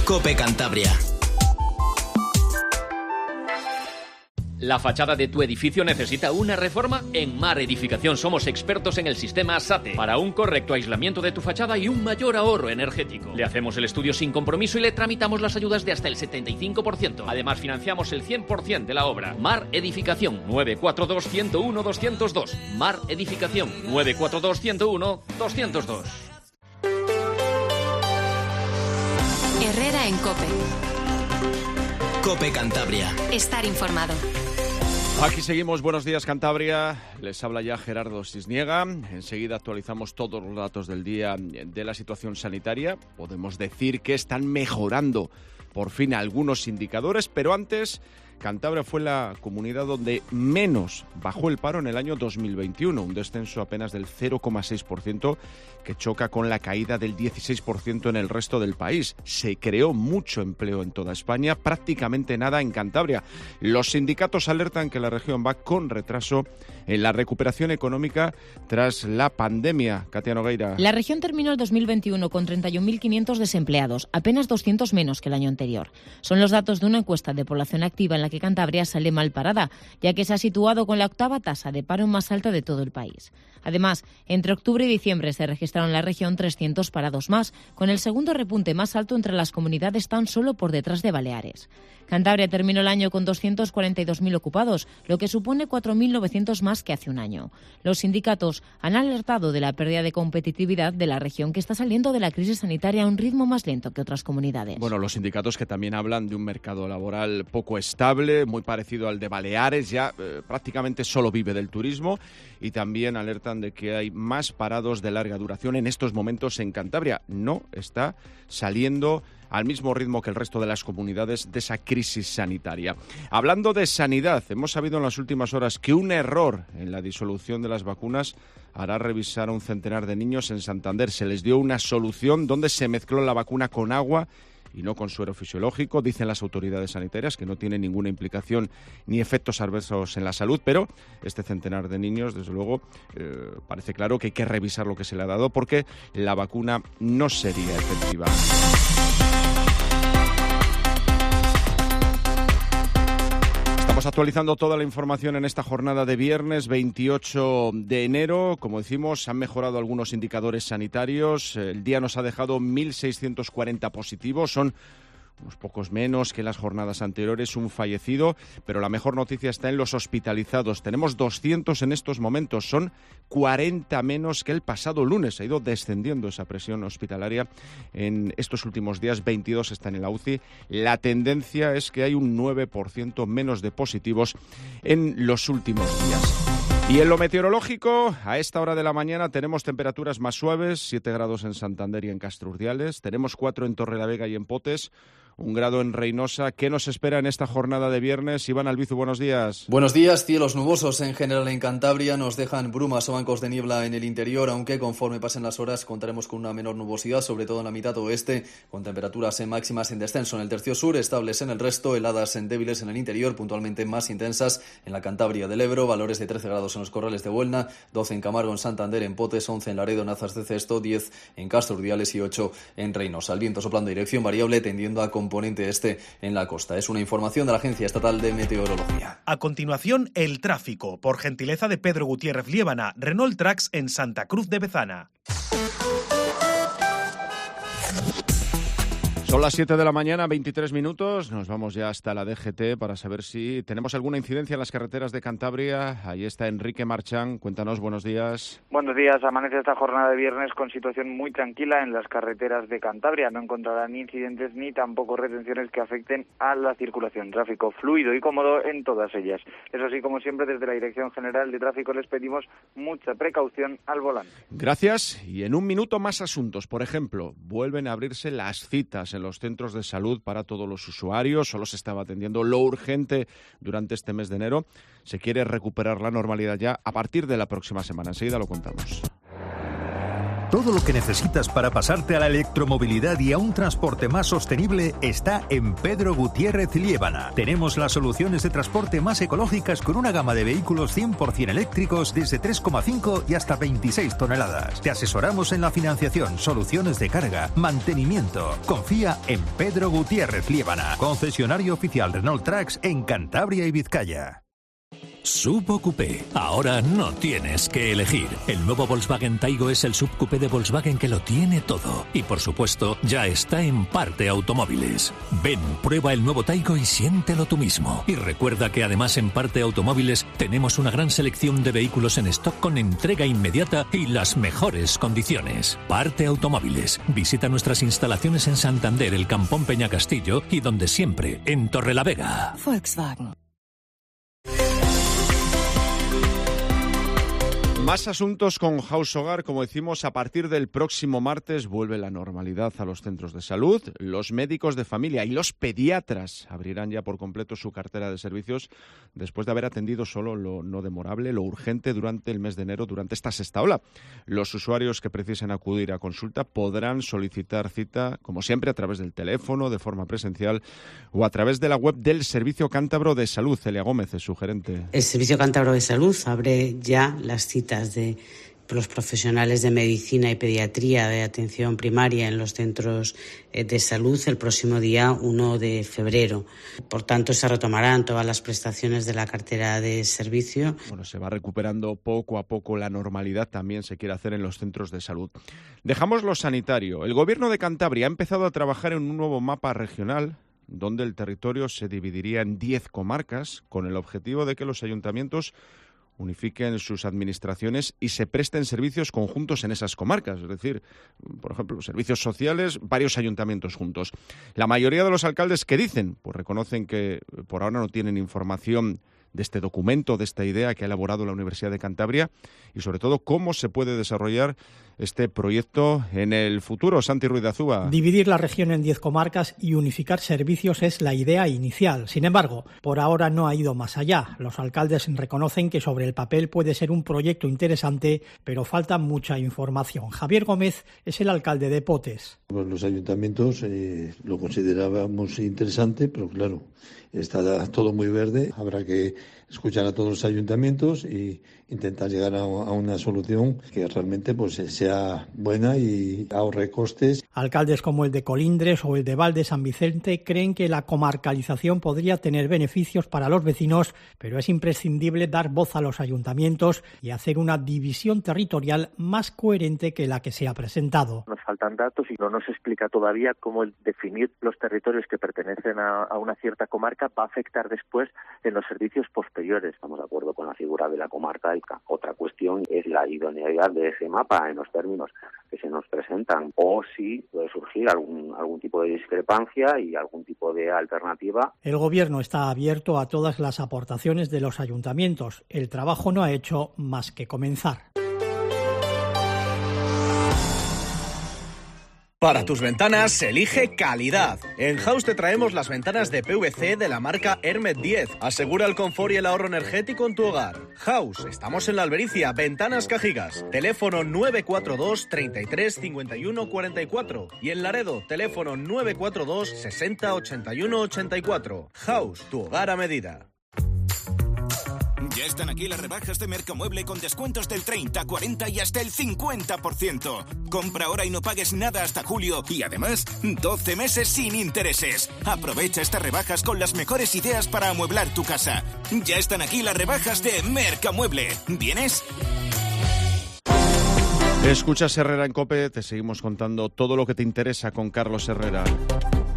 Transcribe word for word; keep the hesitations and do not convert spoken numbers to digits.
COPE Cantabria. ¿La fachada de tu edificio necesita una reforma? En Mar Edificación somos expertos en el sistema SATE para un correcto aislamiento de tu fachada y un mayor ahorro energético. Le hacemos el estudio sin compromiso y le tramitamos las ayudas de hasta el setenta y cinco por ciento. Además, financiamos el cien por ciento de la obra. Mar Edificación, nueve cuatro dos, uno cero uno, dos cero dos. Mar Edificación, nueve cuatro dos, uno cero uno, dos cero dos. Herrera en COPE. COPE Cantabria. Estar informado. Aquí seguimos, buenos días Cantabria, les habla ya Gerardo Cisniega. Enseguida actualizamos todos los datos del día de la situación sanitaria. Podemos decir que están mejorando por fin algunos indicadores, pero antes Cantabria fue la comunidad donde menos bajó el paro en el año dos mil veintiuno, un descenso apenas del cero coma seis por ciento que choca con la caída del dieciséis por ciento en el resto del país. Se creó mucho empleo en toda España, prácticamente nada en Cantabria. Los sindicatos alertan que la región va con retraso en la recuperación económica tras la pandemia. Katia Nogueira. La región terminó el dos mil veintiuno con treinta y un mil quinientos desempleados, apenas doscientos menos que el año anterior. Son los datos de una encuesta de población activa en la que Cantabria sale mal parada, ya que se ha situado con la octava tasa de paro más alta de todo el país. Además, entre octubre y diciembre se registraron en la región trescientos parados más, con el segundo repunte más alto entre las comunidades tan solo por detrás de Baleares. Cantabria terminó el año con doscientos cuarenta y dos mil ocupados, lo que supone cuatro mil novecientos más que hace un año. Los sindicatos han alertado de la pérdida de competitividad de la región, que está saliendo de la crisis sanitaria a un ritmo más lento que otras comunidades. Bueno, los sindicatos que también hablan de un mercado laboral poco estable, muy parecido al de Baleares, ya eh, prácticamente solo vive del turismo, y también alertan de que hay más parados de larga duración en estos momentos en Cantabria. No está saliendo al mismo ritmo que el resto de las comunidades de esa crisis sanitaria. Hablando de sanidad, hemos sabido en las últimas horas que un error en la disolución de las vacunas hará revisar a un centenar de niños en Santander. Se les dio una solución donde se mezcló la vacuna con agua y no con suero fisiológico. Dicen las autoridades sanitarias que no tiene ninguna implicación ni efectos adversos en la salud, pero este centenar de niños, desde luego, eh, parece claro que hay que revisar lo que se le ha dado porque la vacuna no sería efectiva. Estamos actualizando toda la información en esta jornada de viernes veintiocho de enero. Como decimos, han mejorado algunos indicadores sanitarios. El día nos ha dejado mil seiscientos cuarenta positivos. Son unos pocos menos que las jornadas anteriores, un fallecido, pero la mejor noticia está en los hospitalizados. Tenemos doscientos en estos momentos, son cuarenta menos que el pasado lunes. Ha ido descendiendo esa presión hospitalaria en estos últimos días, veintidós están en la U C I. La tendencia es que hay un nueve por ciento menos de positivos en los últimos días. Y en lo meteorológico, a esta hora de la mañana tenemos temperaturas más suaves, siete grados en Santander y en Castro Urdiales, tenemos cuatro en Torrelavega y en Potes, un grado en Reynosa. ¿Qué nos espera en esta jornada de viernes? Iván Albizu, buenos días. Buenos días. Cielos nubosos en general en Cantabria. Nos dejan brumas o bancos de niebla en el interior, aunque conforme pasen las horas contaremos con una menor nubosidad, sobre todo en la mitad oeste, con temperaturas máximas en descenso en el tercio sur, estables en el resto, heladas en débiles en el interior, puntualmente más intensas en la Cantabria del Ebro, valores de trece grados en los Corrales de Buelna, doce en Camargo, en Santander, en Potes, once en Laredo, Nazas de Cesto, diez en Castro Urdiales y ocho en Reynosa. El viento soplando dirección variable, tendiendo a componente este en la costa. Es una información de la Agencia Estatal de Meteorología. A continuación, el tráfico, por gentileza de Pedro Gutiérrez Liébana, Renault Trax en Santa Cruz de Bezana. Son las siete de la mañana, veintitrés minutos. Nos vamos ya hasta la D G T para saber si tenemos alguna incidencia en las carreteras de Cantabria. Ahí está Enrique Marchán. Cuéntanos, buenos días. Buenos días. Amanece esta jornada de viernes con situación muy tranquila en las carreteras de Cantabria. No encontrarán ni incidentes ni tampoco retenciones que afecten a la circulación. Tráfico fluido y cómodo en todas ellas. Eso sí, como siempre, desde la Dirección General de Tráfico les pedimos mucha precaución al volante. Gracias. Y en un minuto más asuntos. Por ejemplo, vuelven a abrirse las citas en los centros de salud para todos los usuarios. Solo se estaba atendiendo lo urgente durante este mes de enero. Se quiere recuperar la normalidad ya a partir de la próxima semana. Enseguida lo contamos. Todo lo que necesitas para pasarte a la electromovilidad y a un transporte más sostenible está en Pedro Gutiérrez Liébana. Tenemos las soluciones de transporte más ecológicas con una gama de vehículos cien por ciento eléctricos desde tres coma cinco y hasta veintiséis toneladas. Te asesoramos en la financiación, soluciones de carga, mantenimiento. Confía en Pedro Gutiérrez Liébana, concesionario oficial Renault Trucks en Cantabria y Vizcaya. Subcoupé. Ahora no tienes que elegir. El nuevo Volkswagen Taigo es el subcoupé de Volkswagen que lo tiene todo. Y por supuesto, ya está en Parte Automóviles. Ven, prueba el nuevo Taigo y siéntelo tú mismo. Y recuerda que además en Parte Automóviles tenemos una gran selección de vehículos en stock con entrega inmediata y las mejores condiciones. Parte Automóviles. Visita nuestras instalaciones en Santander, el Campón Peñacastillo y donde siempre, en Torrelavega. Volkswagen. Más asuntos con House Hogar. Como decimos, a partir del próximo martes vuelve la normalidad a los centros de salud. Los médicos de familia y los pediatras abrirán ya por completo su cartera de servicios después de haber atendido solo lo no demorable, lo urgente durante el mes de enero, durante esta sexta ola. Los usuarios que precisen acudir a consulta podrán solicitar cita, como siempre, a través del teléfono, de forma presencial o a través de la web del Servicio Cántabro de Salud. Celia Gómez es su gerente. El Servicio Cántabro de Salud abre ya las citas de los profesionales de medicina y pediatría de atención primaria en los centros de salud el próximo día uno de febrero. Por tanto, se retomarán todas las prestaciones de la cartera de servicio. Bueno, se va recuperando poco a poco la normalidad, también se quiere hacer en los centros de salud. Dejamos lo sanitario. El Gobierno de Cantabria ha empezado a trabajar en un nuevo mapa regional donde el territorio se dividiría en diez comarcas con el objetivo de que los ayuntamientos unifiquen sus administraciones y se presten servicios conjuntos en esas comarcas. Es decir, por ejemplo, servicios sociales, varios ayuntamientos juntos. La mayoría de los alcaldes, ¿qué dicen? Pues reconocen que por ahora no tienen información de este documento, de esta idea que ha elaborado la Universidad de Cantabria y, sobre todo, cómo se puede desarrollar este proyecto en el futuro. Santi Ruiz de Azúa. Dividir la región en diez comarcas y unificar servicios es la idea inicial. Sin embargo, por ahora no ha ido más allá. Los alcaldes reconocen que sobre el papel puede ser un proyecto interesante, pero falta mucha información. Javier Gómez es el alcalde de Potes. Los ayuntamientos eh, lo considerábamos interesante, pero claro, está todo muy verde. Habrá que escuchar a todos los ayuntamientos y intentar llegar a, a una solución que realmente pues sea buena y ahorre costes. Alcaldes como el de Colindres o el de Val de San Vicente creen que la comarcalización podría tener beneficios para los vecinos, pero es imprescindible dar voz a los ayuntamientos y hacer una división territorial más coherente que la que se ha presentado. Nos faltan datos y no nos explica todavía cómo el definir los territorios que pertenecen a, a una cierta comarca va a afectar después en los servicios posteriores. Estamos de acuerdo con la figura de la comarca. Otra cuestión es la idoneidad de ese mapa en los términos que se nos presentan o si puede surgir algún, algún tipo de discrepancia y algún tipo de alternativa. El Gobierno está abierto a todas las aportaciones de los ayuntamientos. El trabajo no ha hecho más que comenzar. Para tus ventanas, elige calidad. En House te traemos las ventanas de P V C de la marca Hermet diez. Asegura el confort y el ahorro energético en tu hogar. House, estamos en la Albericia, Ventanas Cajigas. Teléfono nueve cuatro dos, treinta y tres, cincuenta y uno, cuarenta y cuatro. Y en Laredo, teléfono nueve cuatro dos, sesenta, ochenta y uno, ochenta y cuatro. House, tu hogar a medida. Ya están aquí las rebajas de Mercamueble con descuentos del treinta, cuarenta y hasta el cincuenta por ciento. Compra ahora y no pagues nada hasta julio y además doce meses sin intereses. Aprovecha estas rebajas con las mejores ideas para amueblar tu casa. Ya están aquí las rebajas de Mercamueble. ¿Vienes? Escuchas Herrera en COPE, te seguimos contando todo lo que te interesa con Carlos Herrera.